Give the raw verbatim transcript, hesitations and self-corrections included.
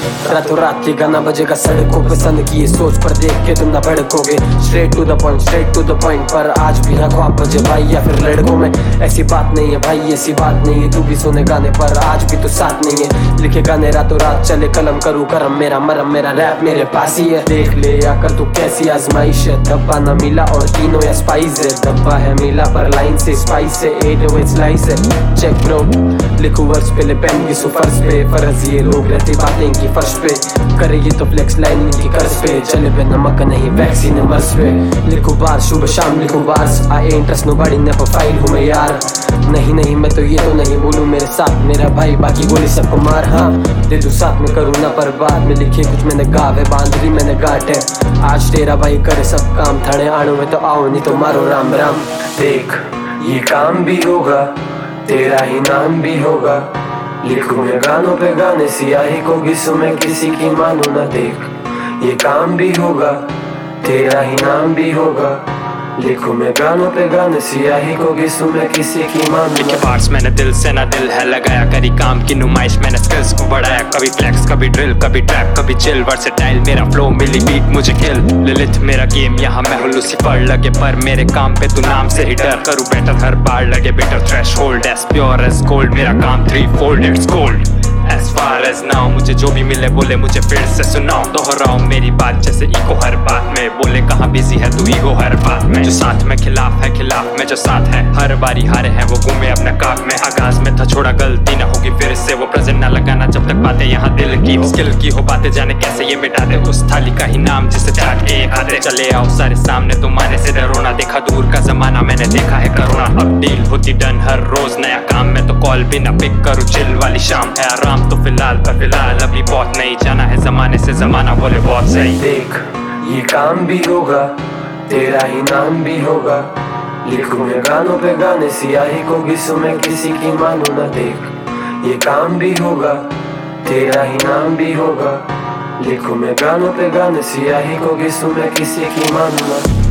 रातों रात ये गाना बजेगा सड़कों पे, सन की ये सोच पर देख के तुम ना भड़कोगे। Straight to the point, straight to the point, पर आज भी ना ख्वाब बजे भाई या फिर लड़कों में। ऐसी बात नहीं है भाई, ऐसी बात नहीं है, तू भी सुने गाने पर आज भी तो साथ नहीं है। लिखे गाने रातों रात चले कलम करूँ करम, मेरा मरम मेरा रैप मेरे पास ही है। देख ले आकर तू कैसी आजमाइश है, धब्बा ना मिला और तीनों या स्पाइस है। धब्बा है मिला पर लाइन से स्पाइस है, एट ओ स्लाइस है। चेक ब्रो लिखूं वर्स पहले पेन की सुफर्स पे, फर्ज ये लोग रहती बातें की फर्श पे, करेगी तो फ्लेक्स लाइन इनकी कर्ज पे, चले पे नमक नहीं वैक्सीन मर्स पे। लिखूं बार सुबह शाम लिखूं bars, I ain't trust nobody ने प्रोफाइल हूँ मैं यार। नहीं नहीं मैं तो ये तो नहीं बोलूं मेरे साथ मेरा भाई, बाकी गोली सबको मार। हाँ दे तू साथ में करूँ ना पर बाद में लिखे कुछ मैंने गावे, बांधरी मैंने गाट है। आज तेरा भाई करे सब काम, थाने आने में तो आओ नहीं तो मारो राम राम। देख ये काम भी होगा, तेरा ही नाम भी होगा। लिखूं मैं गानों पे गाने, सियाही को घिसूं मैं किसी की मानू ना। देख ये काम भी होगा, तेरा ही नाम भी होगा। लिखूं मैं गानों पे गाने, सियाही को घिसूं मैं किसी की मानू ना। बार्स मैंने दिल से ना दिल है लगाया, करी काम की नुमाइश मैंने स्किल्स को बढ़ाया। कभी फ्लेक्स कभी ड्रिल कभी ट्रैप कभी चिल, वर्सेटाइल मेरा फ्लो मिली बीट मुझे किल। लिलिथ मेरा गेम यहाँ मैं हूँ लूसीफर, लगे पर मेरे काम पे तू नाम से ही डर। करूँ बेटर हर बार लगे better, threshold as pure as gold, मेरा काम three fold it's gold. As far as now मुझे जो भी मिले बोले मुझे फिर से सुनाओ, दोहराओ मेरी बात जैसे इको हर बात में। बोले कहाँ बिजी है तू ईगो हर बात में, जो साथ में खिलाफ है खिलाफ में जो साथ है। हर बारी हारे हैं वो घूमे अपने काफ में, आगाज में था छोड़ा गलती ना होगी फिर से। वो प्रेजेंट ना लगाना जब तक बातें यहाँ दिल की हो, स्किल की हो बातें जाने कैसे ये मिटा दे। उस थाली का ही नाम जिसे चाट के ये खाते, चले आओ सारे सामने तुम्हारे से डरो ना। देखा दूर का जमाना मैंने देखा है करोना, अब डील होती डन हर रोज नया काम। मैं तो कॉल भी ना पिक करूँ, चिल वाली शाम है आराम तो फिलहाल पर फिलहाल अभी बहुत नहीं जाना है जमाने से, जमाना बोले बहुत सही। देख ये काम भी होगा, तेरा ही नाम भी होगा। लिखूं मैं गानों पे गाने, सियाही को घिसूं मैं किसी की मानू ना। देख ये काम भी होगा, तेरा ही नाम भी होगा। लिखूं मैं गानों पे गाने, सियाही को घिसूं मैं किसी की मानू ना।